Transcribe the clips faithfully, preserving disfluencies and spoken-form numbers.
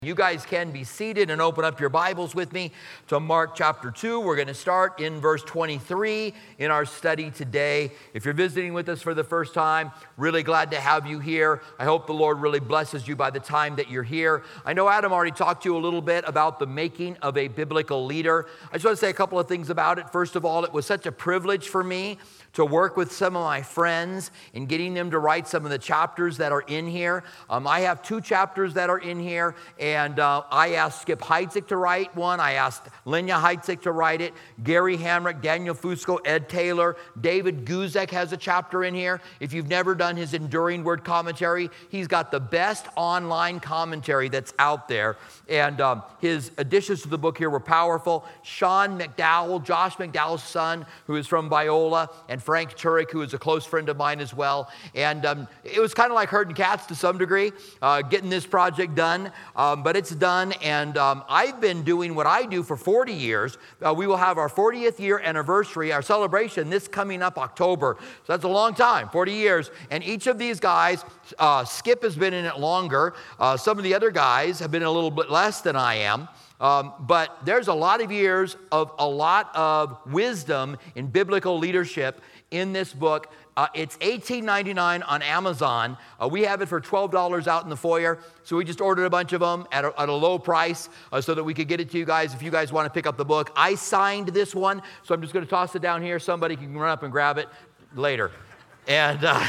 You guys can be seated and open up your Bibles with me to Mark chapter two. We're going to start in verse twenty-three in our study today. If you're visiting with us for the first time, really glad to have you here. I hope the Lord really blesses you by the time that you're here. I know Adam already talked to you a little bit about the making of a biblical leader. I just want to say a couple of things about it. First of all, it was such a privilege for me to work with some of my friends in getting them to write some of the chapters that are in here. Um, I have two chapters that are in here, and uh, I asked Skip Heitzig to write one. I asked Lenya Heitzig to write it. Gary Hamrick, Daniel Fusco, Ed Taylor, David Guzek has a chapter in here. If you've never done his Enduring Word commentary, he's got the best online commentary that's out there. And um, his additions to the book here were powerful. Sean McDowell, Josh McDowell's son, who is from Biola, and Frank Turek, who is a close friend of mine as well. And um, it was kind of like herding cats to some degree, uh, getting this project done. Um, but it's done, and um, I've been doing what I do for forty years. Uh, we will have our fortieth year anniversary, our celebration, this coming up October. So that's a long time, forty years. And each of these guys, uh, Skip has been in it longer. Uh, some of the other guys have been a little bit less than I am. Um, but there's a lot of years of a lot of wisdom in biblical leadership in this book. Uh, it's eighteen ninety-nine on Amazon. Uh, we have it for twelve dollars out in the foyer. So we just ordered a bunch of them at a, at a low price uh, so that we could get it to you guys if you guys want to pick up the book. I signed this one, so I'm just going to toss it down here. Somebody can run up and grab it later. And uh,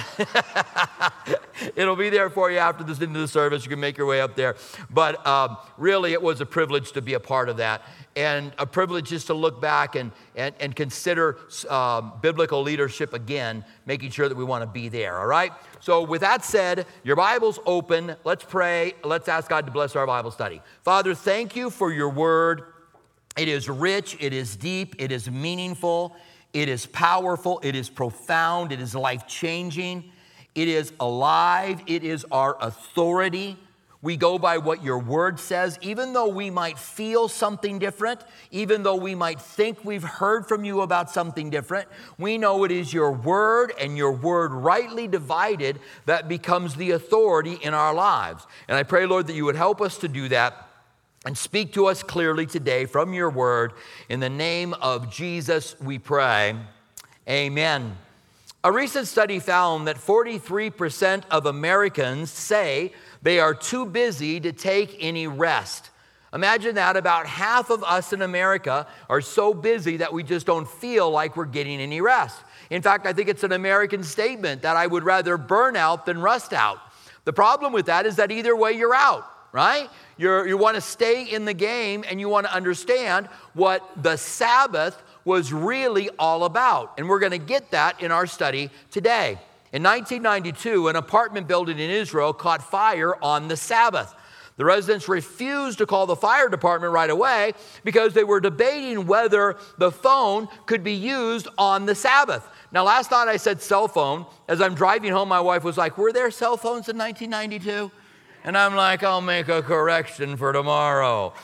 it'll be there for you after this into the service. You can make your way up there. But um, really, it was a privilege to be a part of that. And a privilege just to look back and, and, and consider um, biblical leadership again, making sure that we want to be there, all right? So with that said, your Bible's open. Let's pray. Let's ask God to bless our Bible study. Father, thank you for your word. It is rich. It is deep. It is meaningful. It is powerful, it is profound, it is life-changing, it is alive, it is our authority. We go by what your word says, even though we might feel something different, even though we might think we've heard from you about something different, we know it is your word and your word rightly divided that becomes the authority in our lives. And I pray, Lord, that you would help us to do that. And speak to us clearly today from your word. In the name of Jesus, we pray. Amen. A recent study found that forty-three percent of Americans say they are too busy to take any rest. Imagine that. About half of us in America are so busy that we just don't feel like we're getting any rest. In fact, I think it's an American statement that I would rather burn out than rust out. The problem with that is that either way you're out, right? You're, you want to stay in the game and you want to understand what the Sabbath was really all about. And we're going to get that in our study today. In nineteen ninety-two, an apartment building in Israel caught fire on the Sabbath. The residents refused to call the fire department right away because they were debating whether the phone could be used on the Sabbath. Now, last night I said cell phone. As I'm driving home, my wife was like, were there cell phones in nineteen ninety-two? And I'm like, I'll make a correction for tomorrow.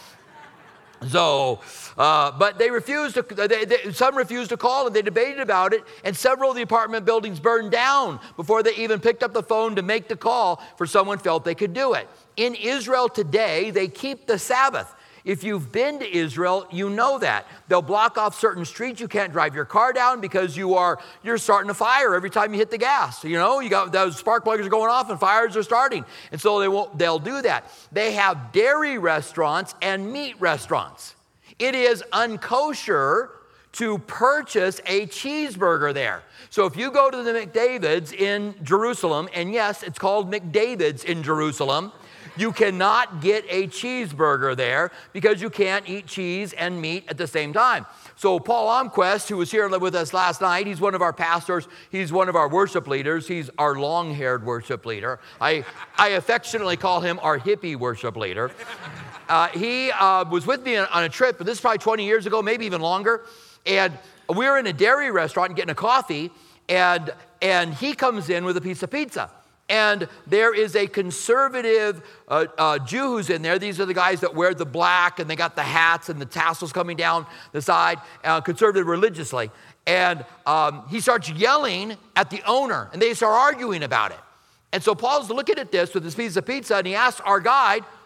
So, uh, but they refused to, they, they, some refused to call and they debated about it, and several of the apartment buildings burned down before they even picked up the phone to make the call for someone felt they could do it. In Israel today, they keep the Sabbath. If you've been to Israel, you know that. They'll block off certain streets. You can't drive your car down because you are, you're starting a fire every time you hit the gas. You know, you got those spark plugs are going off and fires are starting. And so they won't, they'll do that. They have dairy restaurants and meat restaurants. It is unkosher to purchase a cheeseburger there. So if you go to the McDavid's in Jerusalem, and yes, it's called McDavid's in Jerusalem, you cannot get a cheeseburger there because you can't eat cheese and meat at the same time. So Paul Omquist, who was here with us last night, he's one of our pastors. He's one of our worship leaders. He's our long-haired worship leader. I, I affectionately call him our hippie worship leader. Uh, he uh, was with me on, on a trip, but this is probably twenty years ago, maybe even longer. And we were in a dairy restaurant getting a coffee, and, and he comes in with a piece of pizza. And there is a conservative uh, uh, Jew who's in there. These are the guys that wear the black, and they got the hats and the tassels coming down the side, uh, conservative religiously. And um, he starts yelling at the owner, and they start arguing about it. And so Paul's looking at this with his piece of pizza, and he asks our guide,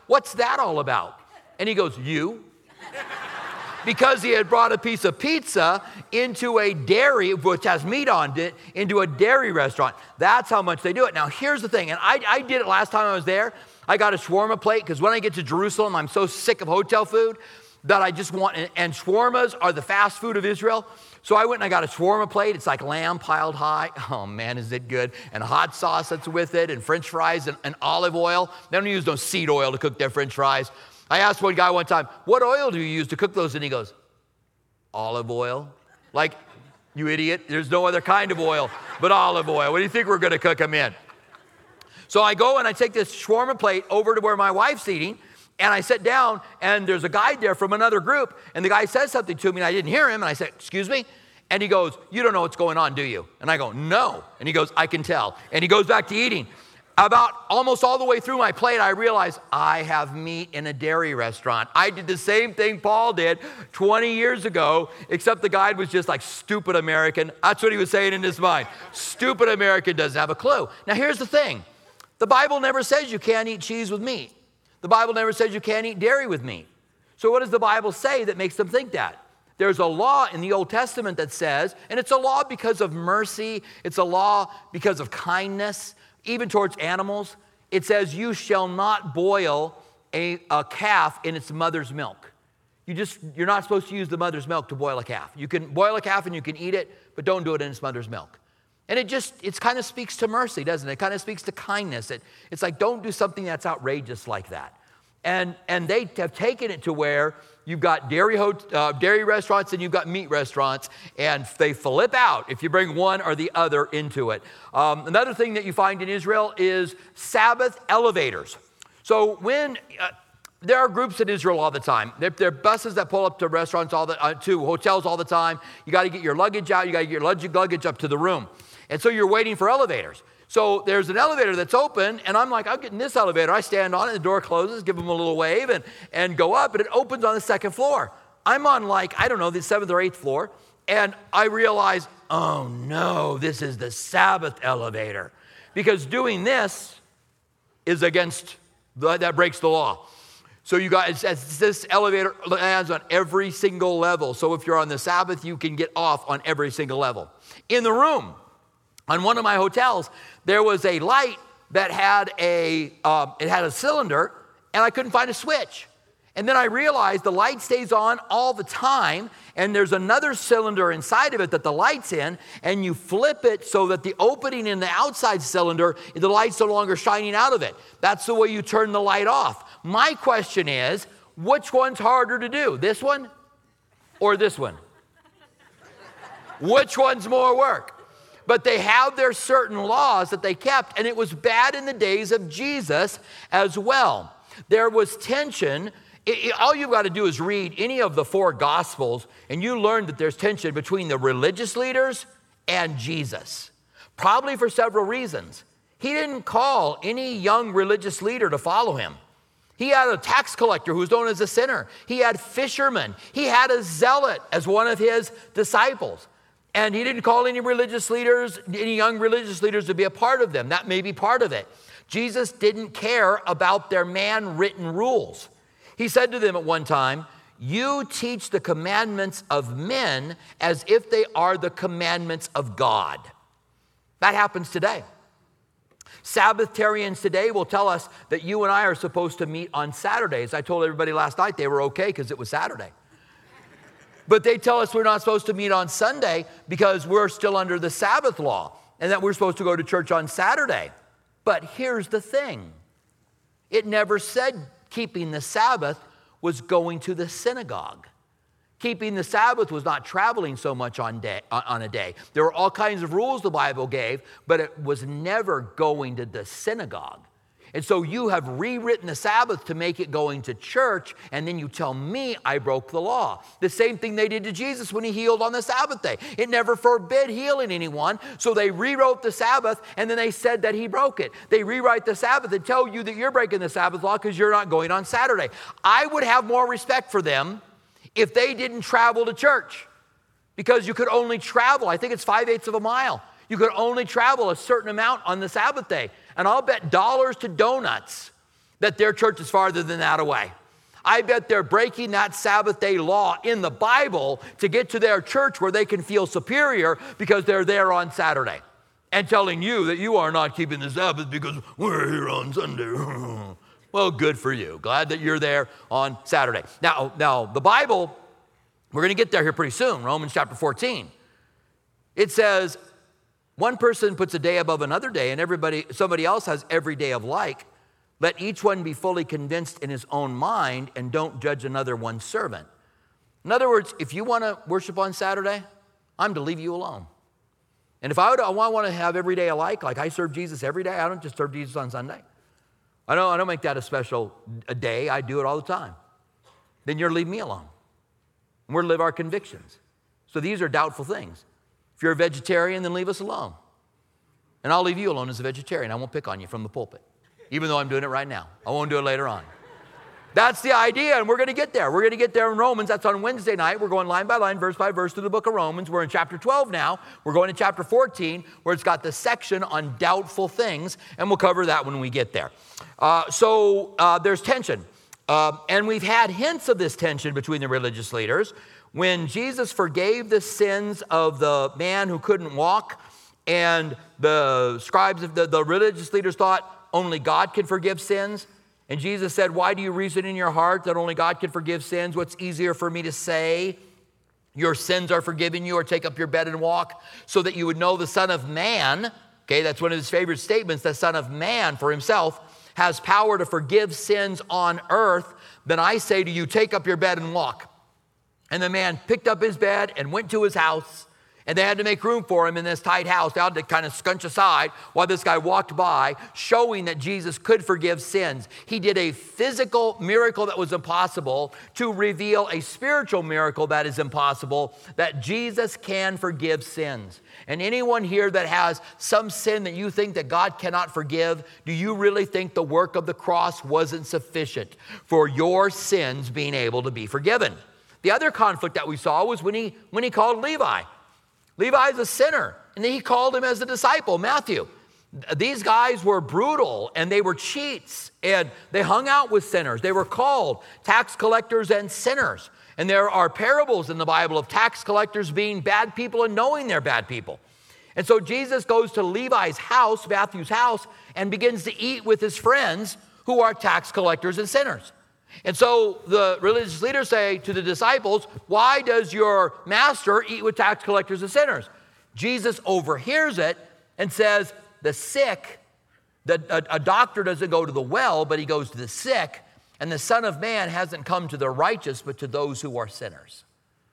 what's that all about? And he goes, you. Because he had brought a piece of pizza into a dairy, which has meat on it, into a dairy restaurant. That's how much they do it. Now, here's the thing, and I, I did it last time I was there. I got a shawarma plate, because when I get to Jerusalem, I'm so sick of hotel food that I just want, and, and shawarmas are the fast food of Israel. So I went and I got a shawarma plate. It's like lamb piled high. Oh, man, is it good. And hot sauce that's with it, and french fries, and, and olive oil. They don't use no seed oil to cook their french fries. I asked one guy one time, what oil do you use to cook those? And he goes, olive oil. Like, you idiot, there's no other kind of oil but olive oil. What do you think we're going to cook them in? So I go and I take this shawarma plate over to where my wife's eating, and I sit down, and there's a guy there from another group, and the guy says something to me, and I didn't hear him, and I said, excuse me? And he goes, you don't know what's going on, do you? And I go, no. And he goes, I can tell. And he goes back to eating. About almost all the way through my plate, I realized I have meat in a dairy restaurant. I did the same thing Paul did twenty years ago, except the guy was just like, stupid American. That's what he was saying in his mind. Stupid American doesn't have a clue. Now, here's the thing. The Bible never says you can't eat cheese with meat. The Bible never says you can't eat dairy with meat. So what does the Bible say that makes them think that? There's a law in the Old Testament that says, and it's a law because of mercy, it's a law because of kindness, even towards animals. It says you shall not boil a, a calf in its mother's milk. You just, you're not supposed to use the mother's milk to boil a calf. You can boil a calf and you can eat it, but don't do it in its mother's milk. And it just, it kind of speaks to mercy, doesn't it? It kind of speaks to kindness. It, it's like, don't do something that's outrageous like that. And, and they have taken it to where you've got dairy, uh, dairy restaurants and you've got meat restaurants, and they flip out if you bring one or the other into it. Um, another thing that you find in Israel is Sabbath elevators. So when uh, there are groups in Israel all the time. There, there are buses that pull up to restaurants all the uh, to hotels all the time. You got to get your luggage out. You got to get your luggage up to the room, and so you're waiting for elevators. So there's an elevator that's open, and I'm like, I'm getting this elevator. I stand on it, the door closes, give them a little wave, and, and go up, and it opens on the second floor. I'm on like, I don't know, the seventh or eighth floor, and I realize, oh no, this is the Sabbath elevator. Because doing this is against, the, that breaks the law. So you guys, this elevator lands on every single level. So if you're on the Sabbath, you can get off on every single level. In the room, on one of my hotels, there was a light that had a, uh, it had a cylinder, and I couldn't find a switch. And then I realized the light stays on all the time, and there's another cylinder inside of it that the light's in, and you flip it so that the opening in the outside cylinder, the light's no longer shining out of it. That's the way you turn the light off. My question is, which one's harder to do, this one or this one? Which one's more work? But they have their certain laws that they kept, and it was bad in the days of Jesus as well. There was tension. It, it, all you've got to do is read any of the four Gospels, and you learn that there's tension between the religious leaders and Jesus, probably for several reasons. He didn't call any young religious leader to follow him. He had a tax collector who was known as a sinner. He had fishermen. He had a zealot as one of his disciples. And he didn't call any religious leaders, any young religious leaders to be a part of them. That may be part of it. Jesus didn't care about their man-written rules. He said to them at one time, you teach the commandments of men as if they are the commandments of God. That happens today. Sabbatarians today will tell us that you and I are supposed to meet on Saturdays. I told everybody last night they were okay because it was Saturday. But they tell us we're not supposed to meet on Sunday because we're still under the Sabbath law and that we're supposed to go to church on Saturday. But here's the thing. It never said keeping the Sabbath was going to the synagogue. Keeping the Sabbath was not traveling so much on, day, on a day. There were all kinds of rules the Bible gave, but it was never going to the synagogue. And so you have rewritten the Sabbath to make it going to church, and then you tell me I broke the law. The same thing they did to Jesus when he healed on the Sabbath day. It never forbid healing anyone, so they rewrote the Sabbath, and then they said that he broke it. They rewrite the Sabbath and tell you that you're breaking the Sabbath law because you're not going on Saturday. I would have more respect for them if they didn't travel to church, because you could only travel, I think it's five-eighths of a mile. You could only travel a certain amount on the Sabbath day. And I'll bet dollars to donuts that their church is farther than that away. I bet they're breaking that Sabbath day law in the Bible to get to their church where they can feel superior because they're there on Saturday and telling you that you are not keeping the Sabbath because we're here on Sunday. Well, good for you. Glad that you're there on Saturday. Now, now the Bible, we're going to get there here pretty soon, Romans chapter fourteen. It says, one person puts a day above another day, and everybody, somebody else has every day of like. Let each one be fully convinced in his own mind, and don't judge another one's servant. In other words, if you want to worship on Saturday, I'm to leave you alone. And if I, would, I want to have every day alike, like I serve Jesus every day, I don't just serve Jesus on Sunday. I don't, I don't make that a special a day. I do it all the time. Then you're to leave me alone. And we're to live our convictions. So these are doubtful things. If you're a vegetarian, then leave us alone. And I'll leave you alone as a vegetarian. I won't pick on you from the pulpit, even though I'm doing it right now. I won't do it later on. That's the idea, and we're going to get there. We're going to get there in Romans. That's on Wednesday night. We're going line by line, verse by verse through the book of Romans. We're in chapter twelve now. We're going to chapter fourteen, where it's got the section on doubtful things, and we'll cover that when we get there. Uh, so uh, there's tension, uh, and we've had hints of this tension between the religious leaders. When Jesus forgave the sins of the man who couldn't walk, and the scribes of the, the religious leaders thought only God can forgive sins, and Jesus said, why do you reason in your heart that only God can forgive sins? What's easier for me to say? Your sins are forgiven you, or take up your bed and walk, so that you would know the Son of Man, okay, that's one of his favorite statements, the Son of Man for himself has power to forgive sins on earth. Then I say to you, take up your bed and walk. And the man picked up his bed and went to his house. And they had to make room for him in this tight house. They had to kind of scunch aside while this guy walked by, showing that Jesus could forgive sins. He did a physical miracle that was impossible to reveal a spiritual miracle that is impossible, that Jesus can forgive sins. And anyone here that has some sin that you think that God cannot forgive, do you really think the work of the cross wasn't sufficient for your sins being able to be forgiven? The other conflict that we saw was when he, when he called Levi. Levi is a sinner, and then he called him as a disciple, Matthew. These guys were brutal, and they were cheats, and they hung out with sinners. They were called tax collectors and sinners. And there are parables in the Bible of tax collectors being bad people and knowing they're bad people. And so Jesus goes to Levi's house, Matthew's house, and begins to eat with his friends who are tax collectors and sinners. And so the religious leaders say to the disciples, why does your master eat with tax collectors and sinners? Jesus overhears it and says, the sick, the, a, a doctor doesn't go to the well, but he goes to the sick, and the Son of Man hasn't come to the righteous, but to those who are sinners.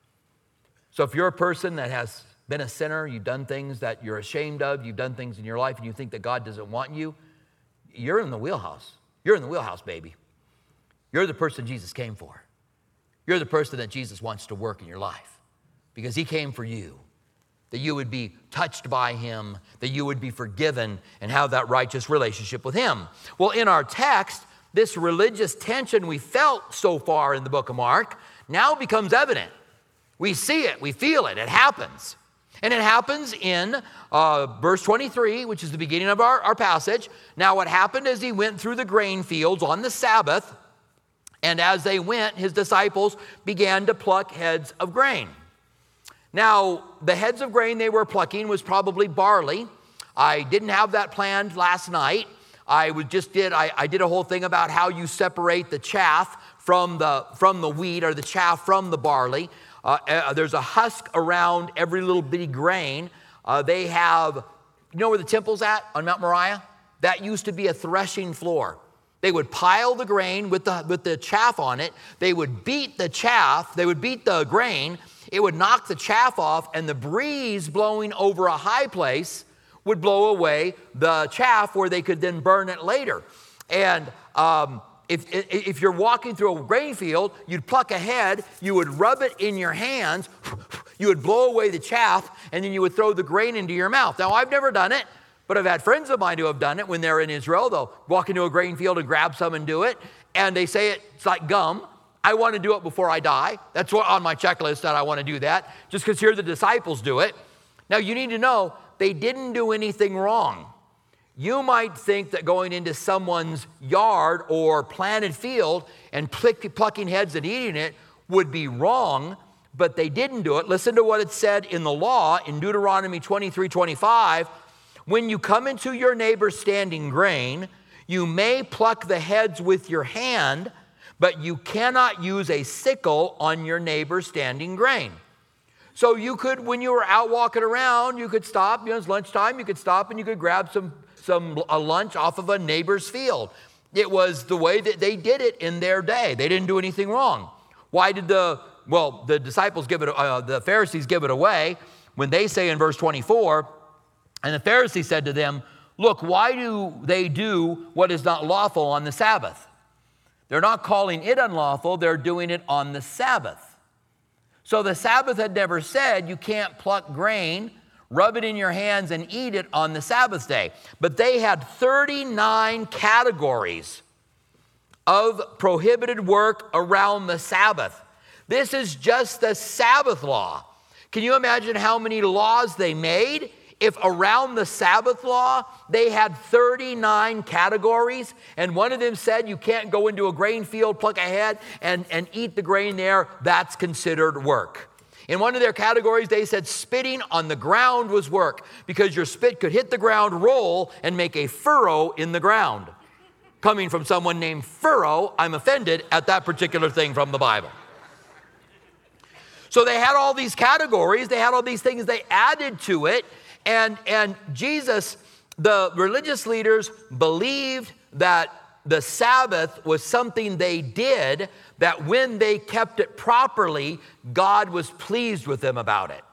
So if you're a person that has been a sinner, you've done things that you're ashamed of, you've done things in your life, and you think that God doesn't want you, you're in the wheelhouse. You're in the wheelhouse, baby. You're the person Jesus came for. You're the person that Jesus wants to work in your life because he came for you, that you would be touched by him, that you would be forgiven and have that righteous relationship with him. Well, in our text, this religious tension we felt so far in the book of Mark now becomes evident. We see it, we feel it, it happens. And it happens in uh, verse twenty-three, which is the beginning of our, our passage. Now what happened is he went through the grain fields on the Sabbath, and as they went, his disciples began to pluck heads of grain. Now, the heads of grain they were plucking was probably barley. I didn't have that planned last night. I would just did I, I did a whole thing about how you separate the chaff from the from the wheat, or the chaff from the barley. Uh, uh, there's a husk around every little bitty grain. Uh, they have, you know where the temple's at on Mount Moriah? That used to be a threshing floor. They would pile the grain with the, with the chaff on it. They would beat the chaff. They would beat the grain. It would knock the chaff off, and the breeze blowing over a high place would blow away the chaff where they could then burn it later. And um, if, if you're walking through a grain field, you'd pluck a head, you would rub it in your hands, you would blow away the chaff, and then you would throw the grain into your mouth. Now, I've never done it. But I've had friends of mine who have done it when they're in Israel. They'll walk into a grain field and grab some and do it. And they say it's like gum. I want to do it before I die. That's what on my checklist, that I want to do that. Just because here the disciples do it. Now you need to know they didn't do anything wrong. You might think that going into someone's yard or planted field and pluck, plucking heads and eating it would be wrong, but they didn't do it. Listen to what it said in the law in Deuteronomy twenty-three twenty-five. When you come into your neighbor's standing grain, you may pluck the heads with your hand, but you cannot use a sickle on your neighbor's standing grain. So you could, when you were out walking around, you could stop, you know, it's lunchtime, you could stop and you could grab some, some a lunch off of a neighbor's field. It was the way that they did it in their day. They didn't do anything wrong. Why did the, well, the disciples give it, uh, the Pharisees give it away when they say in verse twenty-four, and the Pharisees said to them, look, why do they do what is not lawful on the Sabbath? They're not calling it unlawful, they're doing it on the Sabbath. So the Sabbath had never said you can't pluck grain, rub it in your hands, and eat it on the Sabbath day. But they had thirty-nine categories of prohibited work around the Sabbath. This is just the Sabbath law. Can you imagine how many laws they made? If around the Sabbath law, they had thirty-nine categories, and one of them said you can't go into a grain field, pluck a head, and, and eat the grain there, that's considered work. In one of their categories, they said spitting on the ground was work because your spit could hit the ground, roll, and make a furrow in the ground. Coming from someone named Furrow, I'm offended at that particular thing from the Bible. So they had all these categories, they had all these things they added to it, and, and Jesus, the religious leaders believed that the Sabbath was something they did, that when they kept it properly, God was pleased with them about it.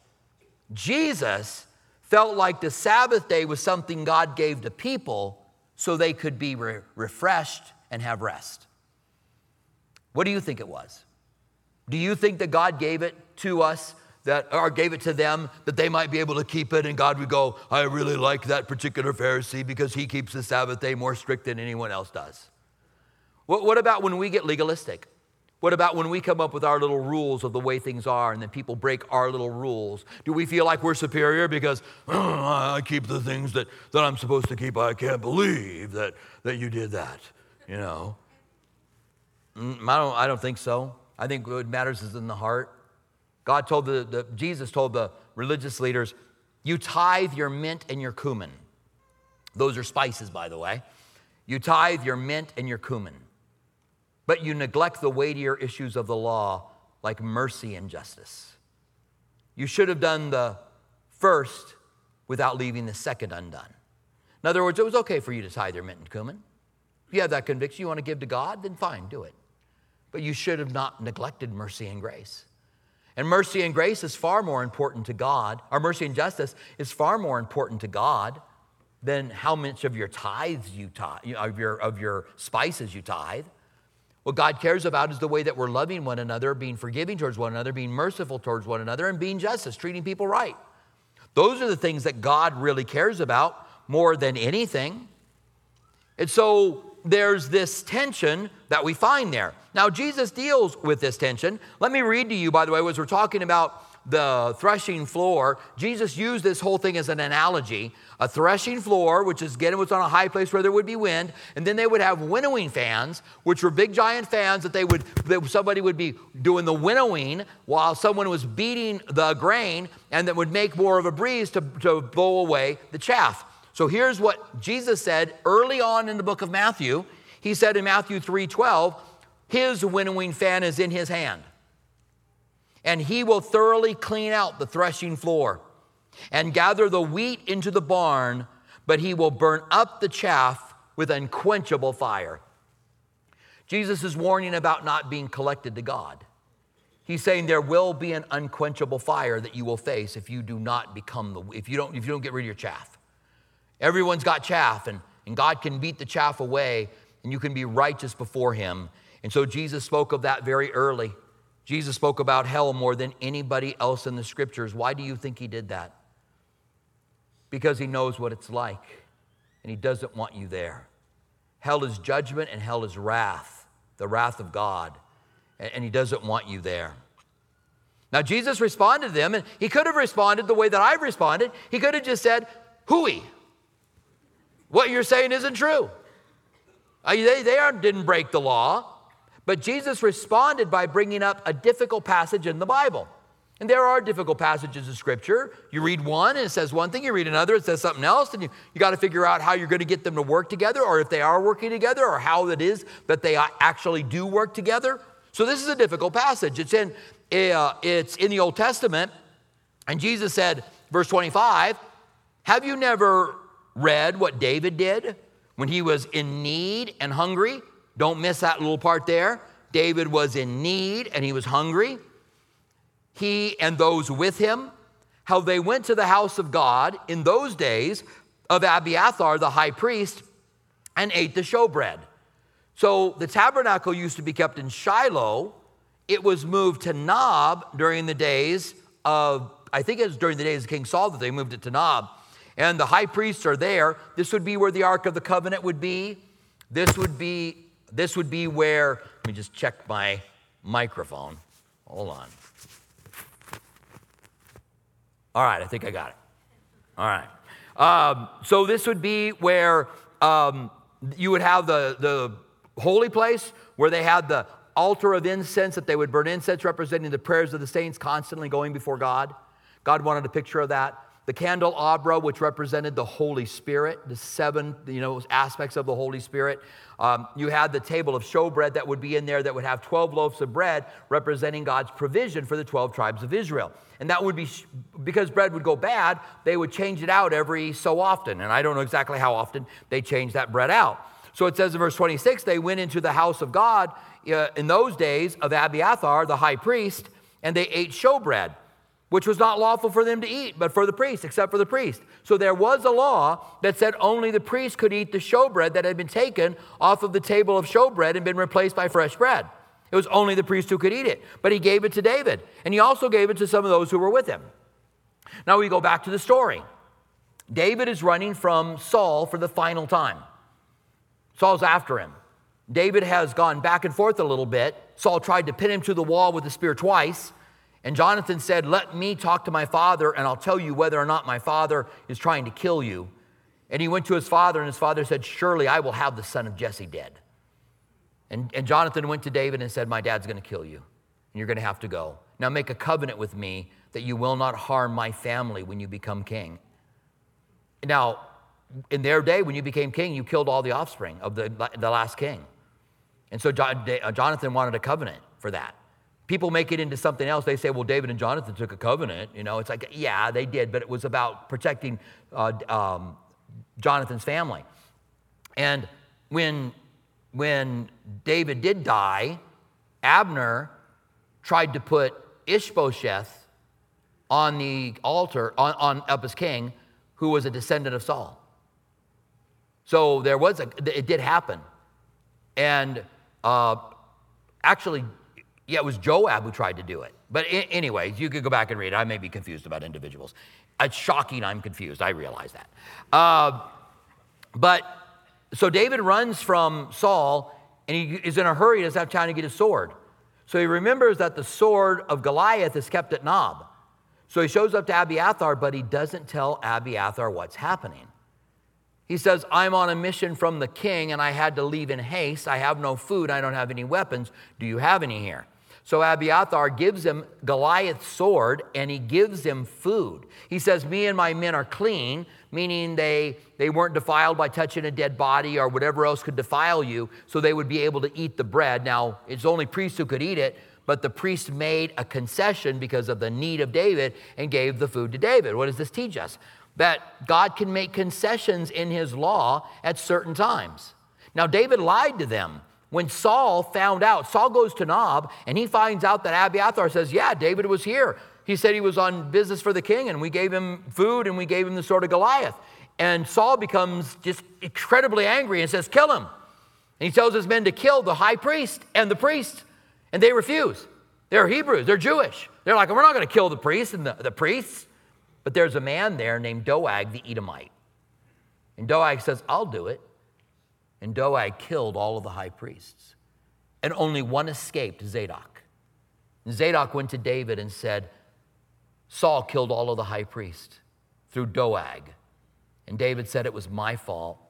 Jesus felt like the Sabbath day was something God gave to people so they could be re- refreshed and have rest. What do you think it was? Do you think that God gave it to us, that, or gave it to them, that they might be able to keep it, and God would go, I really like that particular Pharisee because he keeps the Sabbath day more strict than anyone else does? What, what about when we get legalistic? What about when we come up with our little rules of the way things are, and then people break our little rules? Do we feel like we're superior because oh, I keep the things that, that I'm supposed to keep? I can't believe that, that you did that, you know? I don't, I don't think so. I think what matters is in the heart. God told the, the, Jesus told the religious leaders, you tithe your mint and your cumin. Those are spices, by the way. You tithe your mint and your cumin. But you neglect the weightier issues of the law, like mercy and justice. You should have done the first without leaving the second undone. In other words, it was okay for you to tithe your mint and cumin. If you have that conviction you want to give to God, then fine, do it. But you should have not neglected mercy and grace. And mercy and grace is far more important to God. Our mercy and justice is far more important to God than how much of your tithes you tithe, of your, of your spices you tithe. What God cares about is the way that we're loving one another, being forgiving towards one another, being merciful towards one another, and being justice, treating people right. Those are the things that God really cares about more than anything. And so there's this tension that we find there. Now, Jesus deals with this tension. Let me read to you, by the way, as we're talking about the threshing floor, Jesus used this whole thing as an analogy. A threshing floor, which is, again, was on a high place where there would be wind, and then they would have winnowing fans, which were big giant fans that they would, that somebody would be doing the winnowing while someone was beating the grain, and that would make more of a breeze to, to blow away the chaff. So here's what Jesus said early on in the book of Matthew. He said in Matthew three twelve, his winnowing fan is in his hand, and he will thoroughly clean out the threshing floor and gather the wheat into the barn, but he will burn up the chaff with unquenchable fire. Jesus is warning about not being collected to God. He's saying there will be an unquenchable fire that you will face if you do not become the, if you don't, if you don't get rid of your chaff. Everyone's got chaff, and, and God can beat the chaff away, and you can be righteous before him. And so Jesus spoke of that very early. Jesus spoke about hell more than anybody else in the scriptures. Why do you think he did that? Because he knows what it's like, and he doesn't want you there. Hell is judgment, and hell is wrath, the wrath of God, and he doesn't want you there. Now, Jesus responded to them, and he could have responded the way that I've responded. He could have just said, hooey. What you're saying isn't true. Uh, They, they aren't, didn't break the law. But Jesus responded by bringing up a difficult passage in the Bible. And there are difficult passages in Scripture. You read one and it says one thing, you read another, it says something else, and you, you got to figure out how you're going to get them to work together, or if they are working together, or how it is that they actually do work together. So this is a difficult passage. It's in, uh, it's in the Old Testament, and Jesus said, verse twenty-five, have you never read what David did when he was in need and hungry? Don't miss that little part there. David was in need and he was hungry. He and those with him, how they went to the house of God in those days of Abiathar, the high priest, and ate the showbread. So the tabernacle used to be kept in Shiloh. It was moved to Nob during the days of, I think it was during the days of King Saul that they moved it to Nob. And the high priests are there. This would be where the Ark of the Covenant would be. This would be, this would be where, let me just check my microphone. Hold on. All right, I think I got it. All right. Um, so this would be where um, you would have the, the holy place, where they had the altar of incense that they would burn incense, representing the prayers of the saints constantly going before God. God wanted a picture of that. The candelabra, which represented the Holy Spirit, the seven, you know, aspects of the Holy Spirit. Um, you had the table of showbread that would be in there that would have twelve loaves of bread representing God's provision for the twelve tribes of Israel. And that would be, because bread would go bad, they would change it out every so often. And I don't know exactly how often they changed that bread out. So it says in verse twenty-six, they went into the house of God uh, in those days of Abiathar, the high priest, and they ate showbread, which was not lawful for them to eat, but for the priest, except for the priest. So there was a law that said only the priest could eat the showbread that had been taken off of the table of showbread and been replaced by fresh bread. It was only the priest who could eat it. But he gave it to David, and he also gave it to some of those who were with him. Now we go back to the story. David is running from Saul for the final time. Saul's after him. David has gone back and forth a little bit. Saul tried to pin him to the wall with a spear twice. And Jonathan said, let me talk to my father, and I'll tell you whether or not my father is trying to kill you. And he went to his father, and his father said, surely I will have the son of Jesse dead. And, and Jonathan went to David and said, my dad's going to kill you, and you're going to have to go. Now make a covenant with me that you will not harm my family when you become king. Now, in their day, when you became king, you killed all the offspring of the, the last king. And so Jonathan wanted a covenant for that. People make it into something else. They say, well, David and Jonathan took a covenant. You know, it's like, yeah, they did, but it was about protecting uh, um, Jonathan's family. And when, when David did die, Abner tried to put Ishbosheth on the altar, on, on up as king, who was a descendant of Saul. So there was a, it did happen. And uh, actually, yeah, it was Joab who tried to do it. But anyways, you could go back and read it. I may be confused about individuals. It's shocking I'm confused. I realize that. Uh, but so David runs from Saul, and he is in a hurry. He doesn't have time to get his sword. So he remembers that the sword of Goliath is kept at Nob. So he shows up to Abiathar, but he doesn't tell Abiathar what's happening. He says, I'm on a mission from the king, and I had to leave in haste. I have no food. I don't have any weapons. Do you have any here? So Abiathar gives him Goliath's sword, and he gives him food. He says, me and my men are clean, meaning they, they weren't defiled by touching a dead body or whatever else could defile you, so they would be able to eat the bread. Now, it's only priests who could eat it, but the priest made a concession because of the need of David and gave the food to David. What does this teach us? That God can make concessions in his law at certain times. Now, David lied to them. When Saul found out, Saul goes to Nob, and he finds out that Abiathar says, yeah, David was here. He said he was on business for the king, and we gave him food, and we gave him the sword of Goliath. And Saul becomes just incredibly angry and says, kill him. And he tells his men to kill the high priest and the priest, and they refuse. They're Hebrews. They're Jewish. They're like, we're not going to kill the priests and the, the priests. But there's a man there named Doeg the Edomite. And Doeg says, I'll do it. And Doeg killed all of the high priests. And only one escaped, Zadok. And Zadok went to David and said, Saul killed all of the high priests through Doeg. And David said, it was my fault.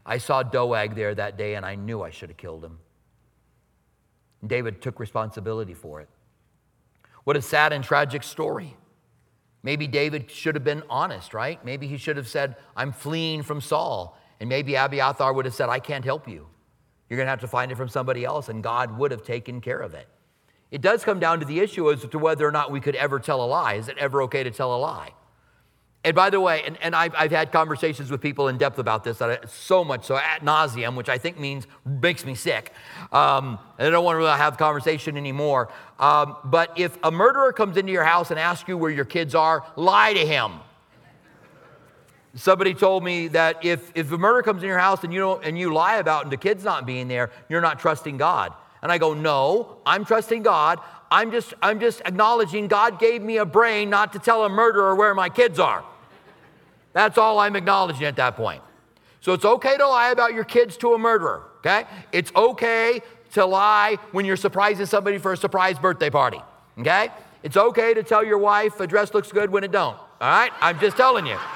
I saw Doeg there that day, and I knew I should have killed him. And David took responsibility for it. What a sad and tragic story. Maybe David should have been honest, right? Maybe he should have said, I'm fleeing from Saul. And maybe Abiathar would have said, I can't help you. You're going to have to find it from somebody else, and God would have taken care of it. It does come down to the issue as to whether or not we could ever tell a lie. Is it ever okay to tell a lie? And by the way, and, and I've, I've had conversations with people in depth about this, that I, so much so ad nauseum, which I think means makes me sick. Um, and I don't want to really have conversation anymore. Um, but if a murderer comes into your house and asks you where your kids are, lie to him. Somebody told me that if, if a murderer comes in your house and you don't, and you lie about the kids not being there, you're not trusting God. And I go, no, I'm trusting God. I'm just, I'm just acknowledging God gave me a brain not to tell a murderer where my kids are. That's all I'm acknowledging at that point. So it's okay to lie about your kids to a murderer, okay? It's okay to lie when you're surprising somebody for a surprise birthday party, okay? It's okay to tell your wife a dress looks good when it don't, all right? I'm just telling you.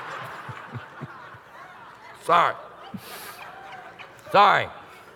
Sorry. Sorry.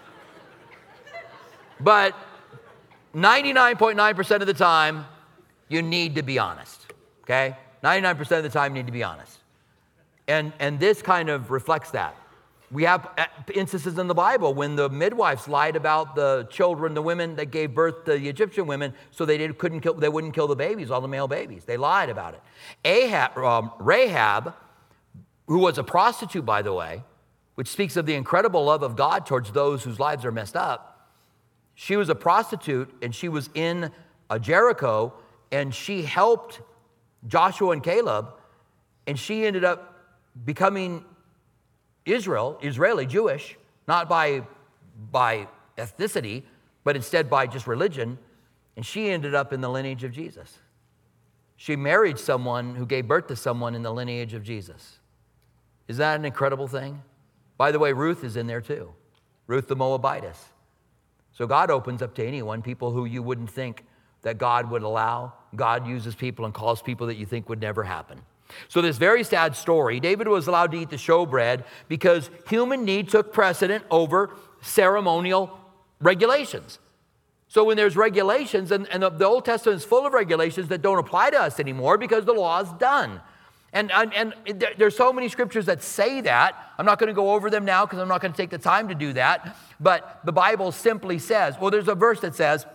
But ninety-nine point nine percent of the time, you need to be honest, okay? ninety-nine percent of the time, you need to be honest. And, and this kind of reflects that. We have instances in the Bible when the midwives lied about the children, the women that gave birth to the Egyptian women, so they didn't, couldn't kill, they wouldn't kill the babies, all the male babies. They lied about it. Ahab, um, Rahab, who was a prostitute, by the way, which speaks of the incredible love of God towards those whose lives are messed up. She was a prostitute, and she was in uh, Jericho, and she helped Joshua and Caleb, and she ended up becoming Israel, Israeli, Jewish, not by, by ethnicity, but instead by just religion, and she ended up in the lineage of Jesus. She married someone who gave birth to someone in the lineage of Jesus. Is that an incredible thing? By the way, Ruth is in there too. Ruth the Moabitess. So God opens up to anyone, people who you wouldn't think that God would allow. God uses people and calls people that you think would never happen. So this very sad story, David was allowed to eat the showbread because human need took precedent over ceremonial regulations. So when there's regulations, and, and the Old Testament is full of regulations that don't apply to us anymore because the law is done. And, and, and there's so many scriptures that say that. I'm not going to go over them now because I'm not going to take the time to do that. But the Bible simply says, well, there's a verse that says,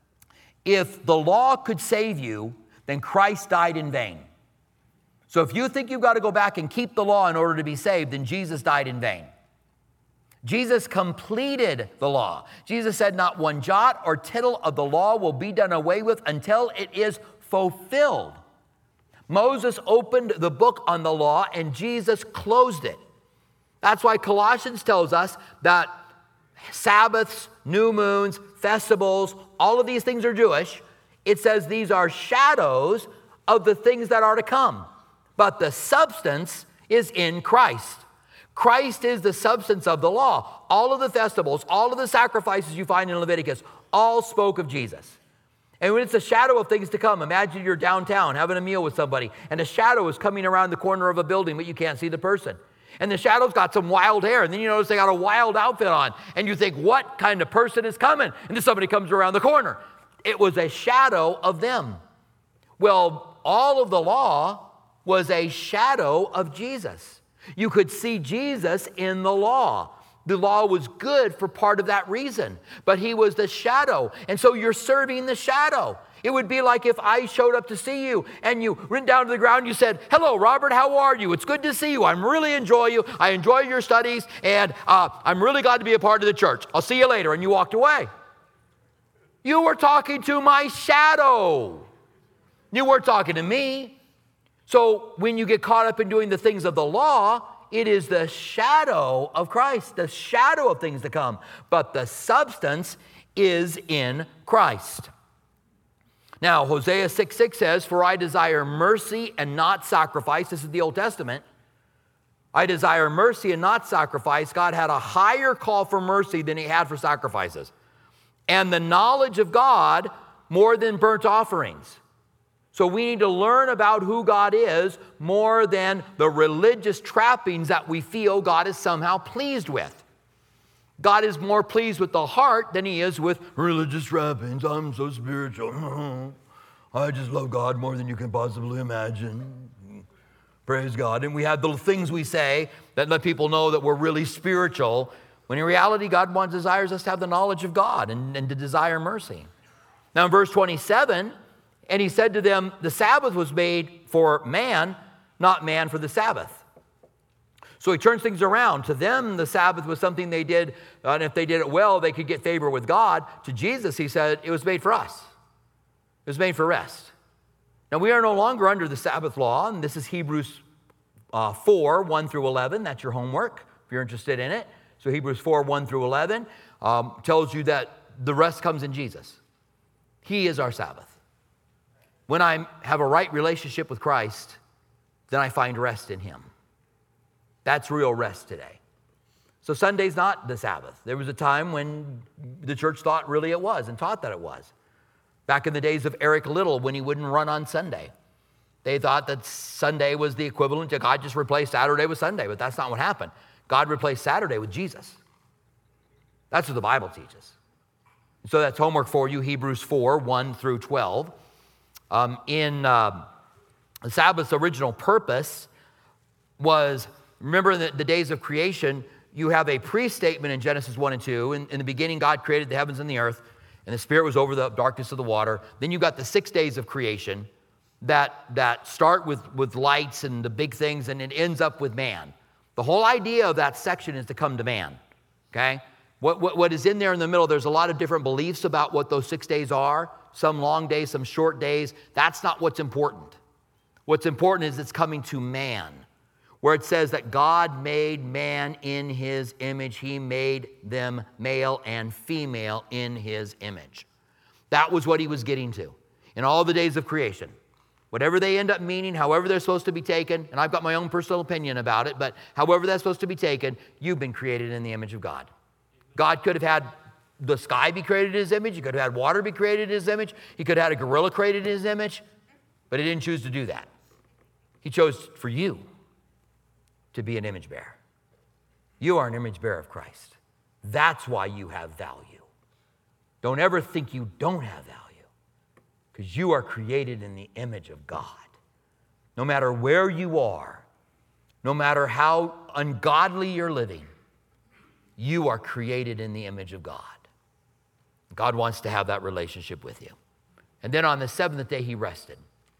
if the law could save you, then Christ died in vain. So if you think you've got to go back and keep the law in order to be saved, then Jesus died in vain. Jesus completed the law. Jesus said, not one jot or tittle of the law will be done away with until it is fulfilled. Moses opened the book on the law and Jesus closed it. That's why Colossians tells us that Sabbaths, new moons, festivals, all of these things are Jewish. It says these are shadows of the things that are to come. But the substance is in Christ. Christ is the substance of the law. All of the festivals, all of the sacrifices you find in Leviticus, all spoke of Jesus. And when it's a shadow of things to come, imagine you're downtown having a meal with somebody, and a shadow is coming around the corner of a building, but you can't see the person. And the shadow's got some wild hair, and then you notice they got a wild outfit on, and you think, what kind of person is coming? And then somebody comes around the corner. It was a shadow of them. Well, all of the law was a shadow of Jesus. You could see Jesus in the law. The law was good for part of that reason, but he was the shadow. And so you're serving the shadow. It would be like if I showed up to see you and you went down to the ground and you said, hello, Robert, how are you? It's good to see you. I'm really enjoy you. I enjoy your studies, and uh, I'm really glad to be a part of the church. I'll see you later. And you walked away. You were talking to my shadow. You weren't talking to me. So when you get caught up in doing the things of the law, it is the shadow of Christ, the shadow of things to come. But the substance is in Christ. Now, Hosea six six says, for I desire mercy and not sacrifice. This is the Old Testament. I desire mercy and not sacrifice. God had a higher call for mercy than he had for sacrifices. And the knowledge of God more than burnt offerings. So we need to learn about who God is more than the religious trappings that we feel God is somehow pleased with. God is more pleased with the heart than he is with religious wrappings. I'm so spiritual. I just love God more than you can possibly imagine. Praise God. And we have the things we say that let people know that we're really spiritual, when in reality, God wants, desires us to have the knowledge of God and, and to desire mercy. Now in verse twenty-seven, and he said to them, the Sabbath was made for man, not man for the Sabbath. So he turns things around. To them, the Sabbath was something they did, and if they did it well, they could get favor with God. To Jesus, he said, it was made for us. It was made for rest. Now, we are no longer under the Sabbath law, and this is Hebrews uh, four, one through eleven. That's your homework, if you're interested in it. So Hebrews four, one through eleven um, tells you that the rest comes in Jesus. He is our Sabbath. When I have a right relationship with Christ, then I find rest in him. That's real rest today. So Sunday's not the Sabbath. There was a time when the church thought really it was and taught that it was. Back in the days of Eric Little, when he wouldn't run on Sunday, they thought that Sunday was the equivalent to God just replaced Saturday with Sunday, but that's not what happened. God replaced Saturday with Jesus. That's what the Bible teaches. So that's homework for you, Hebrews four, one through twelve. Um, in uh, the Sabbath's original purpose was, remember in the, the days of creation, you have a pre-statement in Genesis one and two. In, in the beginning, God created the heavens and the earth, and the Spirit was over the darkness of the water. Then you got the six days of creation that, that start with, with lights and the big things, and it ends up with man. The whole idea of that section is to come to man, okay? What, what, what is in there in the middle, there's a lot of different beliefs about what those six days are, some long days, some short days. That's not what's important. What's important is it's coming to man, where it says that God made man in his image. He made them male and female in his image. That was what he was getting to in all the days of creation. Whatever they end up meaning, however they're supposed to be taken, and I've got my own personal opinion about it, but however that's supposed to be taken, you've been created in the image of God. God could have had the sky be created in his image. He could have had water be created in his image. He could have had a gorilla created in his image, but he didn't choose to do that. He chose for you to be an image bearer. You are an image bearer of Christ. That's why you have value. Don't ever think you don't have value, because you are created in the image of God. No matter where you are, no matter how ungodly you're living, you are created in the image of God. God wants to have that relationship with you. And then on the seventh day, he rested.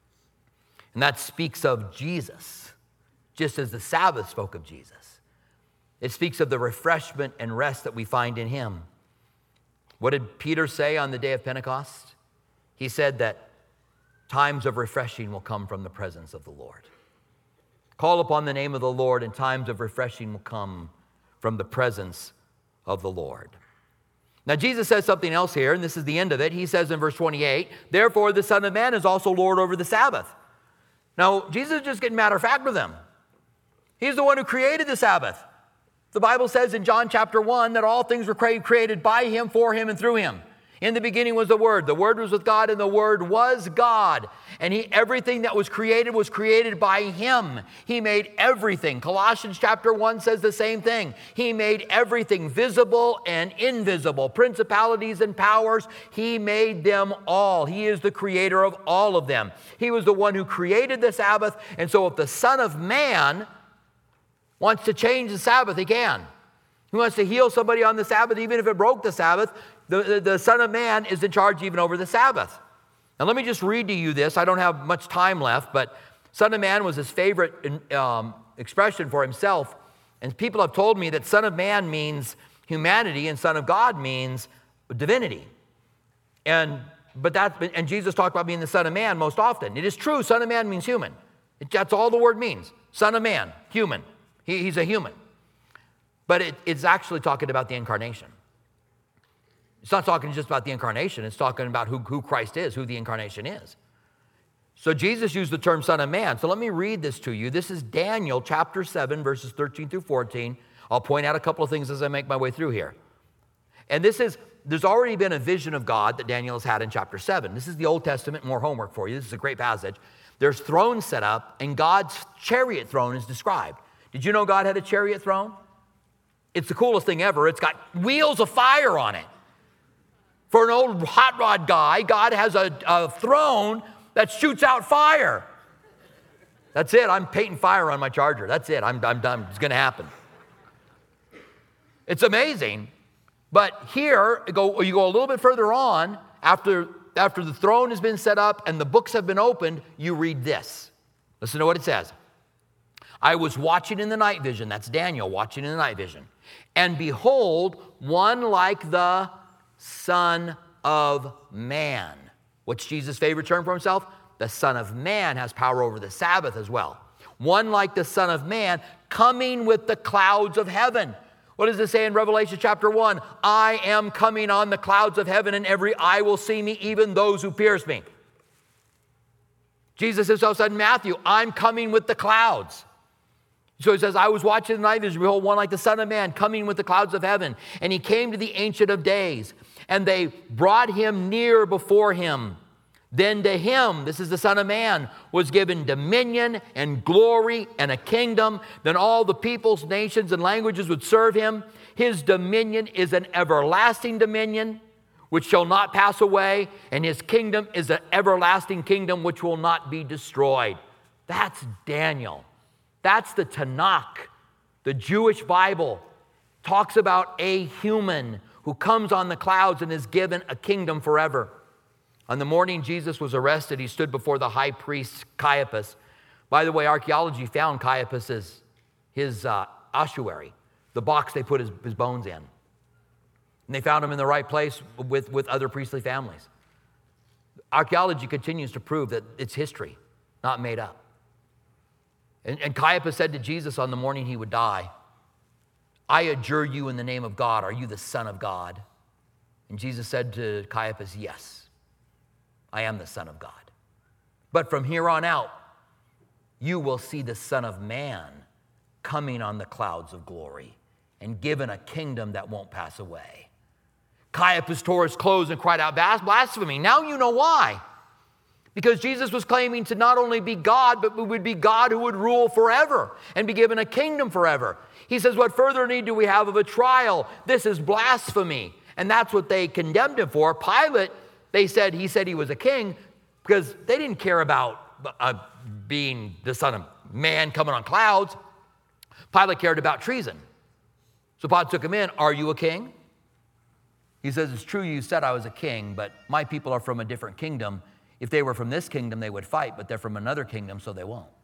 And that speaks of Jesus, just as the Sabbath spoke of Jesus. It speaks of the refreshment and rest that we find in him. What did Peter say on the day of Pentecost? He said that times of refreshing will come from the presence of the Lord. Call upon the name of the Lord, and times of refreshing will come from the presence of the Lord. Now, Jesus says something else here, and this is the end of it. He says in verse twenty-eight, therefore the Son of Man is also Lord over the Sabbath. Now, Jesus is just getting matter of fact with them. He's the one who created the Sabbath. The Bible says in John chapter one that all things were created by him, for him, and through him. In the beginning was the Word. The Word was with God, and the Word was God. And he, everything that was created was created by him. He made everything. Colossians chapter one says the same thing. He made everything, visible and invisible, principalities and powers. He made them all. He is the creator of all of them. He was the one who created the Sabbath. And so if the Son of Man wants to change the Sabbath, he can. He wants to heal somebody on the Sabbath, even if it broke the Sabbath. The, the, the Son of Man is in charge even over the Sabbath. Now let me just read to you this. I don't have much time left, but Son of Man was his favorite um, expression for himself. And people have told me that Son of Man means humanity and Son of God means divinity. And but that and Jesus talked about being the Son of Man most often. It is true, Son of Man means human. It, that's all the word means. Son of Man, human. He, he's a human. But it, it's actually talking about the incarnation. It's not talking just about the incarnation. It's talking about who, who Christ is, who the incarnation is. So Jesus used the term Son of Man. So let me read this to you. This is Daniel chapter seven, verses thirteen through fourteen. I'll point out a couple of things as I make my way through here. And this is, there's already been a vision of God that Daniel has had in chapter seven. This is the Old Testament, more homework for you. This is a great passage. There's thrones set up, and God's chariot throne is described. Did you know God had a chariot throne? It's the coolest thing ever. It's got wheels of fire on it. For an old hot rod guy, God has a, a throne that shoots out fire. That's it. I'm painting fire on my Charger. That's it. I'm, I'm done. It's going to happen. It's amazing. But here, you go, you go a little bit further on, after, after the throne has been set up and the books have been opened, you read this. Listen to what it says. I was watching in the night vision. That's Daniel watching in the night vision. And behold, one like the Son of Man. What's Jesus' favorite term for himself? The Son of Man has power over the Sabbath as well. One like the Son of Man coming with the clouds of heaven. What does it say in Revelation chapter one? I am coming on the clouds of heaven, and every eye will see me, even those who pierced me. Jesus himself said in Matthew, I'm coming with the clouds. So he says, I was watching the night vision, behold, one like the Son of Man coming with the clouds of heaven. And he came to the Ancient of Days, and they brought him near before him. Then to him, this is the Son of Man, was given dominion and glory and a kingdom. Then all the peoples, nations, and languages would serve him. His dominion is an everlasting dominion, which shall not pass away. And his kingdom is an everlasting kingdom, which will not be destroyed. That's Daniel. That's the Tanakh. The Jewish Bible talks about a human who comes on the clouds and is given a kingdom forever. On the morning Jesus was arrested, he stood before the high priest Caiaphas. By the way, archaeology found Caiaphas's his uh, ossuary, the box they put his, his bones in. And they found him in the right place with, with other priestly families. Archaeology continues to prove that it's history, not made up. And, and Caiaphas said to Jesus on the morning he would die, I adjure you in the name of God, are you the Son of God? And Jesus said to Caiaphas, yes. I am the Son of God. But from here on out, you will see the Son of Man coming on the clouds of glory and given a kingdom that won't pass away. Caiaphas tore his clothes and cried out blasphemy. Now you know why. Because Jesus was claiming to not only be God, but would be God who would rule forever and be given a kingdom forever. He says, what further need do we have of a trial? This is blasphemy. And that's what they condemned him for. Pilate, They said he said he was a king because they didn't care about uh, being the Son of Man coming on clouds. Pilate cared about treason. So Pilate took him in. Are you a king? He says, it's true you said I was a king, but my people are from a different kingdom. If they were from this kingdom, they would fight, but they're from another kingdom, so they won't.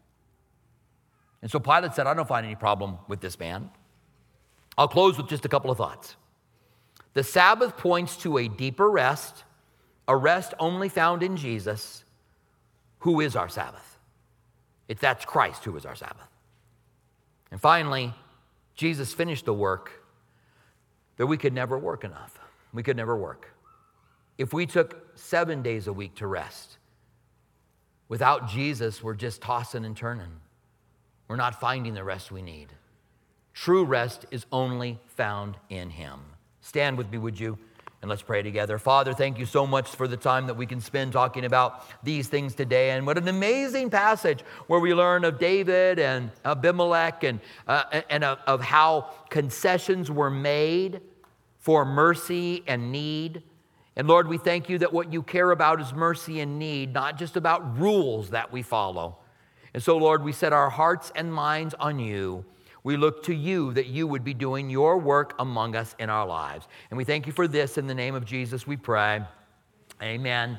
And so Pilate said, I don't find any problem with this man. I'll close with just a couple of thoughts. The Sabbath points to a deeper rest, a rest only found in Jesus, who is our Sabbath. It's that's Christ who is our Sabbath. And finally, Jesus finished the work that we could never work enough. We could never work. If we took seven days a week to rest, without Jesus, we're just tossing and turning. We're not finding the rest we need. True rest is only found in him. Stand with me, would you? And let's pray together. Father, thank you so much for the time that we can spend talking about these things today. And what an amazing passage where we learn of David and Abimelech and, uh, and of, of how concessions were made for mercy and need. And Lord, we thank you that what you care about is mercy and need, not just about rules that we follow. And so, Lord, we set our hearts and minds on you. We look to you that you would be doing your work among us in our lives. And we thank you for this. In the name of Jesus, we pray. Amen.